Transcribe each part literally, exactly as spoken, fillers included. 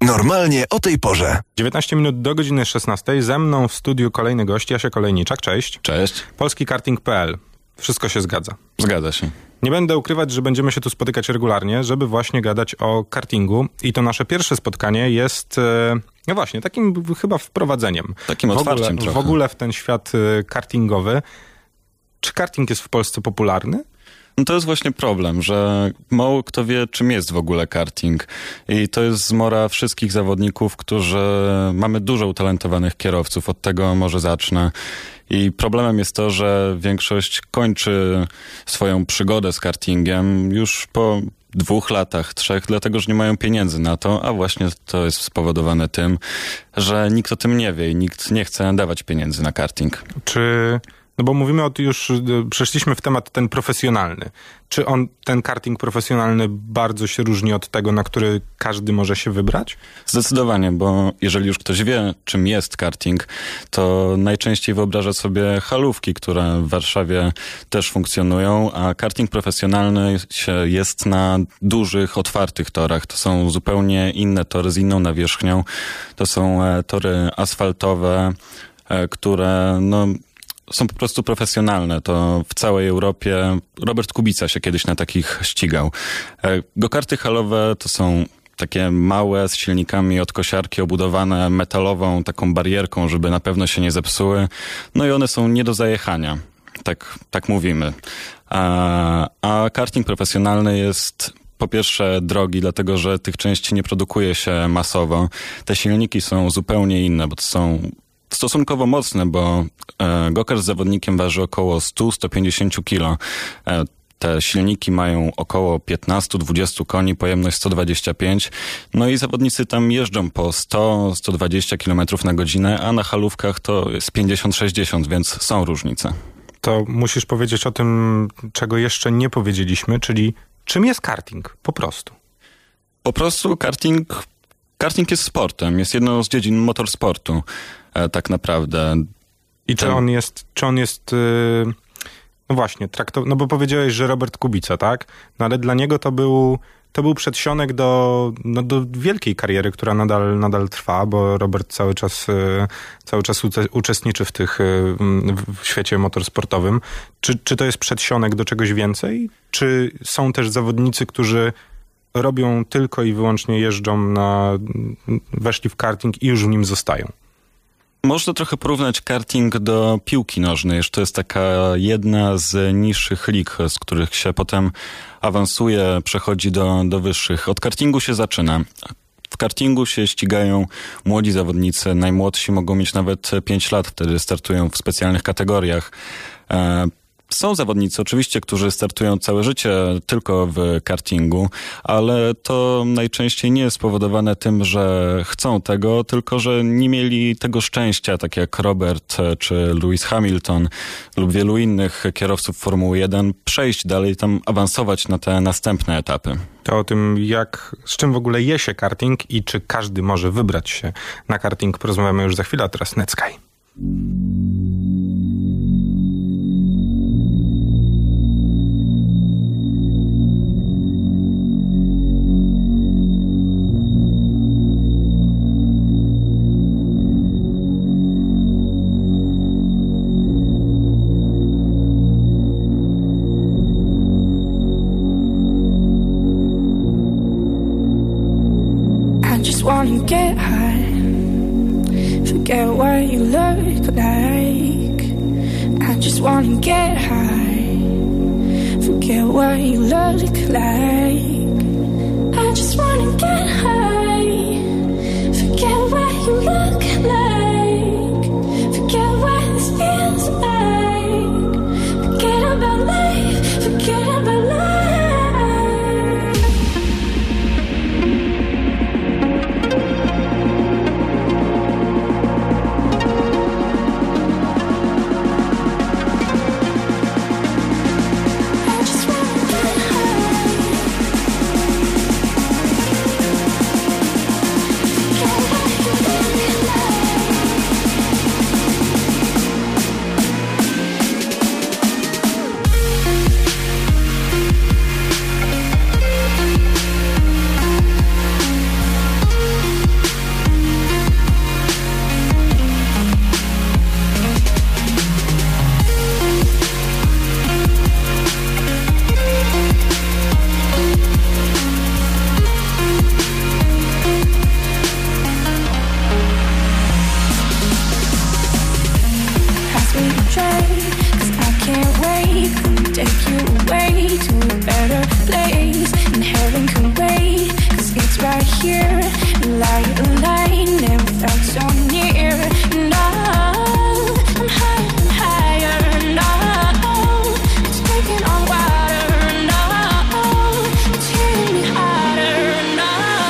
Normalnie o tej porze. dziewiętnaście minut do godziny szesnastej. Ze mną w studiu kolejny gość, Jasiek Olejniczak. Cześć. Cześć. polski karting kropka p l. Wszystko się zgadza. Zgadza się. Nie będę ukrywać, że będziemy się tu spotykać regularnie, żeby właśnie gadać o kartingu. I to nasze pierwsze spotkanie jest, no właśnie, takim chyba wprowadzeniem. Takim otwarciem w ogóle, trochę. W ogóle w ten świat kartingowy. Czy karting jest w Polsce popularny? No to jest właśnie problem, że mało kto wie, czym jest w ogóle karting. I to jest zmora wszystkich zawodników, którzy... Mamy dużo utalentowanych kierowców, od tego może zacznę. I problemem jest to, że większość kończy swoją przygodę z kartingiem już po dwóch latach, trzech, dlatego, że nie mają pieniędzy na to, a właśnie to jest spowodowane tym, że nikt o tym nie wie i nikt nie chce dawać pieniędzy na karting. Czy... No bo mówimy o już, przeszliśmy w temat ten profesjonalny. Czy on, ten karting profesjonalny bardzo się różni od tego, na który każdy może się wybrać? Zdecydowanie, bo jeżeli już ktoś wie, czym jest karting, to najczęściej wyobraża sobie halówki, które w Warszawie też funkcjonują, a karting profesjonalny jest na dużych, otwartych torach. To są zupełnie inne tory z inną nawierzchnią. To są tory asfaltowe, które no... są po prostu profesjonalne. To w całej Europie Robert Kubica się kiedyś na takich ścigał. Go-karty halowe to są takie małe, z silnikami od kosiarki obudowane metalową taką barierką, żeby na pewno się nie zepsuły. No i one są nie do zajechania. Tak, tak mówimy. A, a karting profesjonalny jest po pierwsze drogi, dlatego że tych części nie produkuje się masowo. Te silniki są zupełnie inne, bo to są stosunkowo mocne, bo e, go-kart z zawodnikiem waży około sto do stu pięćdziesięciu kilo. E, te silniki mają około piętnaście do dwudziestu koni, pojemność sto dwadzieścia pięć. No i zawodnicy tam jeżdżą po sto do stu dwudziestu kilometrów na godzinę, a na halówkach to jest pięćdziesiąt sześćdziesiąt, więc są różnice. To musisz powiedzieć o tym, czego jeszcze nie powiedzieliśmy, czyli czym jest karting? Po prostu. Po prostu karting, karting jest sportem, jest jedną z dziedzin motorsportu. Tak naprawdę. I czy Ten... on jest, czy on jest, yy, no właśnie, traktow... no bo powiedziałeś, że Robert Kubica, tak? No ale dla niego to był, to był przedsionek do, no do wielkiej kariery, która nadal, nadal trwa, bo Robert cały czas, yy, cały czas uce- uczestniczy w tych, yy, w świecie motorsportowym. Czy, czy to jest przedsionek do czegoś więcej? Czy są też zawodnicy, którzy robią tylko i wyłącznie jeżdżą na, weszli w karting i już w nim zostają? Można trochę porównać karting do piłki nożnej, że to jest taka jedna z niższych lig, z których się potem awansuje, przechodzi do, do wyższych. Od kartingu się zaczyna. W kartingu się ścigają młodzi zawodnicy, najmłodsi mogą mieć nawet pięć lat, wtedy startują w specjalnych kategoriach. Są zawodnicy oczywiście, którzy startują całe życie tylko w kartingu, ale to najczęściej nie jest spowodowane tym, że chcą tego, tylko że nie mieli tego szczęścia, tak jak Robert czy Lewis Hamilton lub wielu innych kierowców Formuły jeden, przejść dalej, tam awansować na te następne etapy. To o tym, jak, z czym w ogóle je się karting i czy każdy może wybrać się na karting, porozmawiamy już za chwilę, a teraz Netsky. Wanna get high, forget what you look like. I just wanna get high, forget what you look like. I just wanna get high, forget what you look like. Forget what this feels like. Forget about life, forget about life. I just wanna get high. light a lane, never felt so near. And oh, I'm higher and higher. And oh, it's taking on water. And oh, it's hitting me harder. And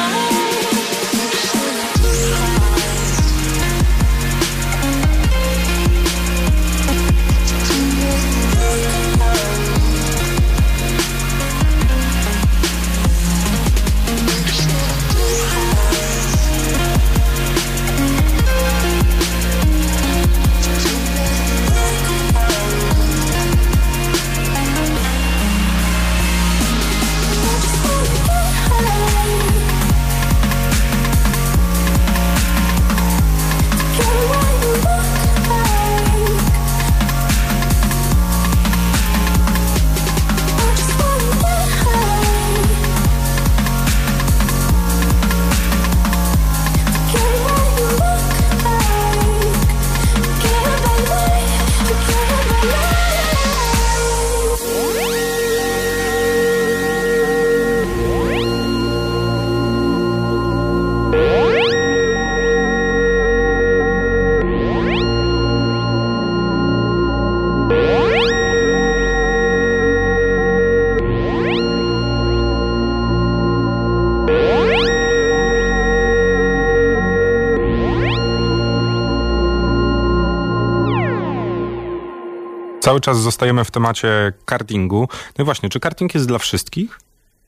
Cały czas zostajemy w temacie kartingu. No i właśnie, czy karting jest dla wszystkich?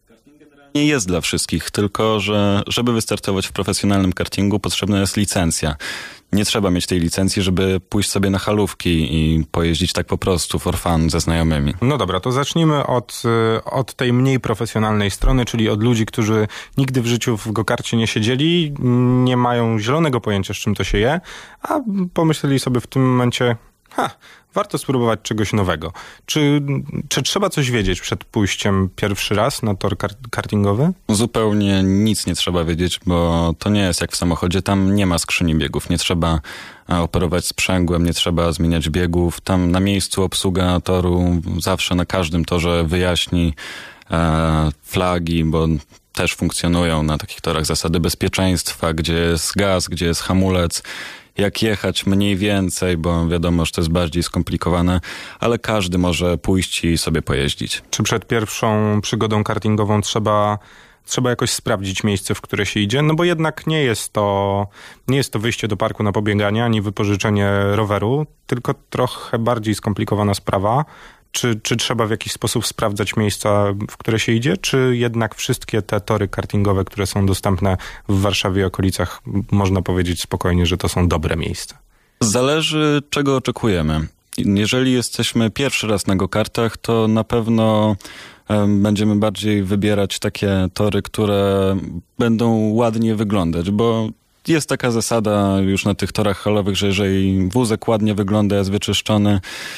Nie jest dla wszystkich, tylko że żeby wystartować w profesjonalnym kartingu potrzebna jest licencja. Nie trzeba mieć tej licencji, żeby pójść sobie na halówki i pojeździć tak po prostu for fun ze znajomymi. No dobra, to zacznijmy od, od tej mniej profesjonalnej strony, czyli od ludzi, którzy nigdy w życiu w go-karcie nie siedzieli, nie mają zielonego pojęcia, z czym to się je, a pomyśleli sobie w tym momencie, ha, warto spróbować czegoś nowego. Czy, czy trzeba coś wiedzieć przed pójściem pierwszy raz na tor kar- kartingowy? Zupełnie nic nie trzeba wiedzieć, bo to nie jest jak w samochodzie. Tam nie ma skrzyni biegów. Nie trzeba operować sprzęgłem, nie trzeba zmieniać biegów. Tam na miejscu obsługa toru zawsze na każdym torze wyjaśni e, flagi, bo też funkcjonują na takich torach zasady bezpieczeństwa, gdzie jest gaz, gdzie jest hamulec, jak jechać mniej więcej, bo wiadomo, że to jest bardziej skomplikowane, ale każdy może pójść i sobie pojeździć. Czy przed pierwszą przygodą kartingową trzeba, trzeba jakoś sprawdzić miejsce, w które się idzie? No bo jednak nie jest to, nie jest to wyjście do parku na pobieganie, ani wypożyczenie roweru, tylko trochę bardziej skomplikowana sprawa. Czy, czy trzeba w jakiś sposób sprawdzać miejsca, w które się idzie, czy jednak wszystkie te tory kartingowe, które są dostępne w Warszawie i okolicach, można powiedzieć spokojnie, że to są dobre miejsca? Zależy, czego oczekujemy. Jeżeli jesteśmy pierwszy raz na go-kartach, to na pewno um, będziemy bardziej wybierać takie tory, które będą ładnie wyglądać, bo jest taka zasada już na tych torach halowych, że jeżeli wózek ładnie wygląda, jest wyczyszczony,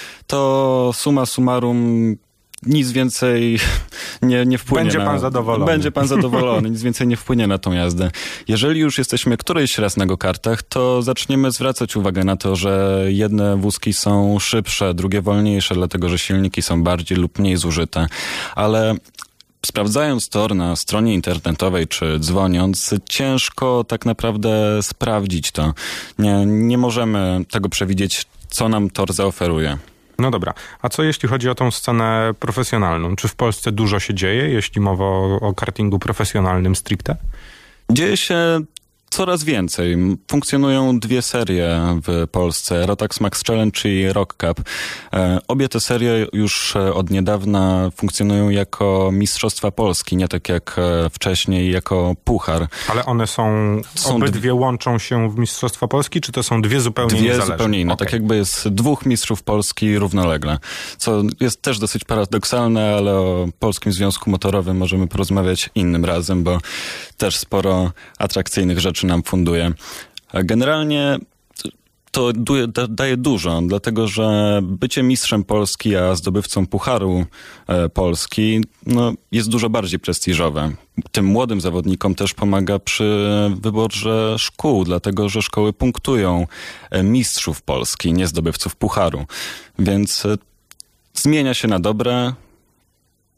to summa summarum nic więcej nie, nie wpłynie. Będzie na, pan zadowolony. Będzie pan zadowolony, nic więcej nie wpłynie na tą jazdę. Jeżeli już jesteśmy któryś raz na go-kartach, to zaczniemy zwracać uwagę na to, że jedne wózki są szybsze, drugie wolniejsze, dlatego że silniki są bardziej lub mniej zużyte. Ale sprawdzając tor na stronie internetowej czy dzwoniąc, ciężko tak naprawdę sprawdzić to. Nie, nie możemy tego przewidzieć, co nam tor zaoferuje. No dobra, a co jeśli chodzi o tą scenę profesjonalną? Czy w Polsce dużo się dzieje, jeśli mowa o, o kartingu profesjonalnym stricte? Dzieje się coraz więcej. Funkcjonują dwie serie w Polsce, Rotax Max Challenge i Rock Cup. E, obie te serie już od niedawna funkcjonują jako Mistrzostwa Polski, nie tak jak wcześniej jako puchar. Ale one są, są obydwie dwie... łączą się w Mistrzostwa Polski, czy to są dwie zupełnie dwie niezależne? Dwie zupełnie inne. Okay. Tak jakby jest dwóch mistrzów Polski równolegle, co jest też dosyć paradoksalne, ale o Polskim Związku Motorowym możemy porozmawiać innym razem, bo też sporo atrakcyjnych rzeczy nam funduje. Generalnie to daje dużo, dlatego że bycie mistrzem Polski, a zdobywcą Pucharu Polski no, jest dużo bardziej prestiżowe. Tym młodym zawodnikom też pomaga przy wyborze szkół, dlatego że szkoły punktują mistrzów Polski, nie zdobywców Pucharu. Więc zmienia się na dobre.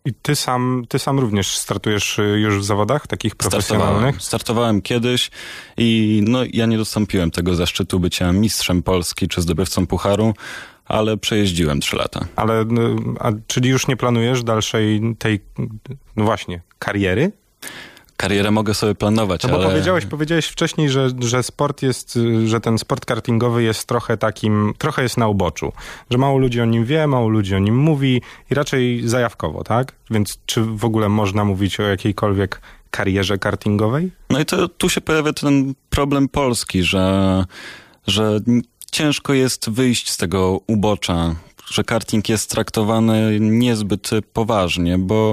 I ty sam, ty sam również startujesz już w zawodach takich profesjonalnych? Startowałem, startowałem kiedyś i no, ja nie dostąpiłem tego zaszczytu bycia mistrzem Polski czy zdobywcą pucharu, ale przejeździłem trzy lata. Ale, a, czyli już nie planujesz dalszej tej, no właśnie, kariery? Karierę mogę sobie planować, no bo ale... powiedziałeś, powiedziałeś wcześniej, że, że sport jest, że ten sport kartingowy jest trochę takim, trochę jest na uboczu. Że mało ludzi o nim wie, mało ludzi o nim mówi i raczej zajawkowo, tak? Więc czy w ogóle można mówić o jakiejkolwiek karierze kartingowej? No i to tu się pojawia ten problem Polski, że, że ciężko jest wyjść z tego ubocza, że karting jest traktowany niezbyt poważnie, bo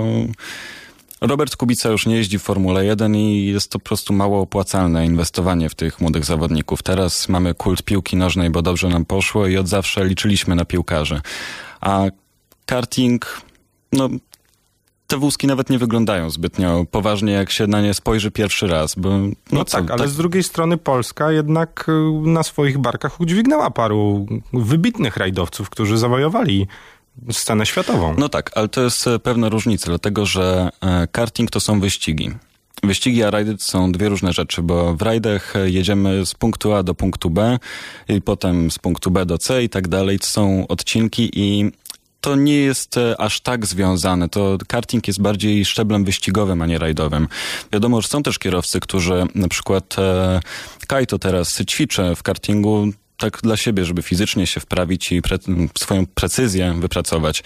Robert Kubica już nie jeździ w Formule jeden i jest to po prostu mało opłacalne inwestowanie w tych młodych zawodników. Teraz mamy kult piłki nożnej, bo dobrze nam poszło i od zawsze liczyliśmy na piłkarzy. A karting, no te wózki nawet nie wyglądają zbytnio poważnie, jak się na nie spojrzy pierwszy raz. Bo, no, no co, tak, ale tak... z drugiej strony Polska jednak na swoich barkach udźwignęła paru wybitnych rajdowców, którzy zawojowali scenę światową. No tak, ale to jest pewna różnica, dlatego że karting to są wyścigi. Wyścigi a rajdy to są dwie różne rzeczy, bo w rajdach jedziemy z punktu A do punktu B i potem z punktu B do C i tak dalej. To są odcinki i to nie jest aż tak związane. To karting jest bardziej szczeblem wyścigowym, a nie rajdowym. Wiadomo, że są też kierowcy, którzy na przykład e, Kajto teraz ćwiczy w kartingu tak dla siebie, żeby fizycznie się wprawić i pre- swoją precyzję wypracować.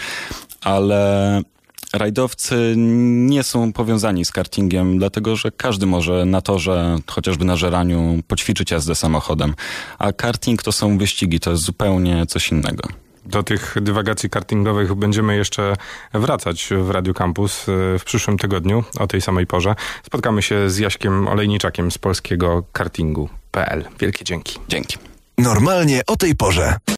Ale rajdowcy nie są powiązani z kartingiem, dlatego że każdy może na torze, chociażby na żeraniu, poćwiczyć jazdę samochodem. A karting to są wyścigi, to jest zupełnie coś innego. Do tych dywagacji kartingowych będziemy jeszcze wracać w Radiu Campus w przyszłym tygodniu o tej samej porze. Spotkamy się z Jaśkiem Olejniczakiem z polskiego kartingu kropka p l. Wielkie dzięki. Dzięki. Normalnie o tej porze.